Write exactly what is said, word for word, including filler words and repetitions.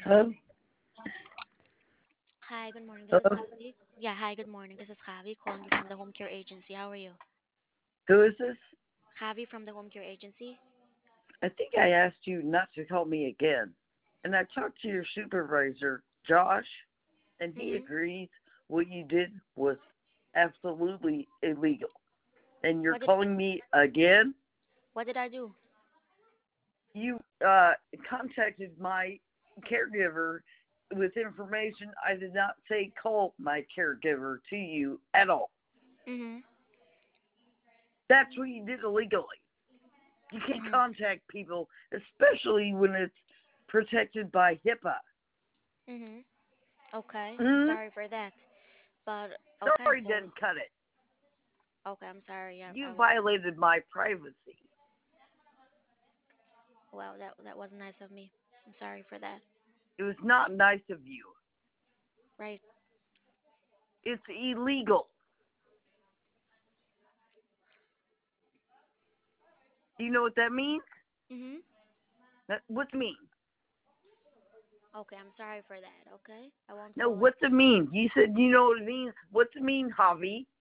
Hello? Hi, good morning. This is Hello? Javi. Yeah, hi, good morning. This is Javi calling you from the home care agency. How are you? Who is this? Javi from the home care agency. I think I asked you not to call me again. And I talked to your supervisor, Josh, and he Mhm. agrees what you did was absolutely illegal. And you're What did calling me again? What did I do? You uh, contacted my caregiver with information I did not say call my caregiver to you at all. Mhm. That's what you did illegally. You can't Mhm. contact people, especially when it's protected by HIPAA. Mhm. Okay, I'm Mm, sorry for that. But okay, sorry, so didn't cut it. okay, I'm sorry. Yeah, I You will. violated my privacy. Well, that that was nice of me. I'm sorry for that. It was not nice of you. Right. It's illegal. Do you know what that means? Mhm. That, what's it mean? Okay, I'm sorry for that. Okay, I won't No, call it. what's it mean? You said you know what it means. What's it mean, Javi?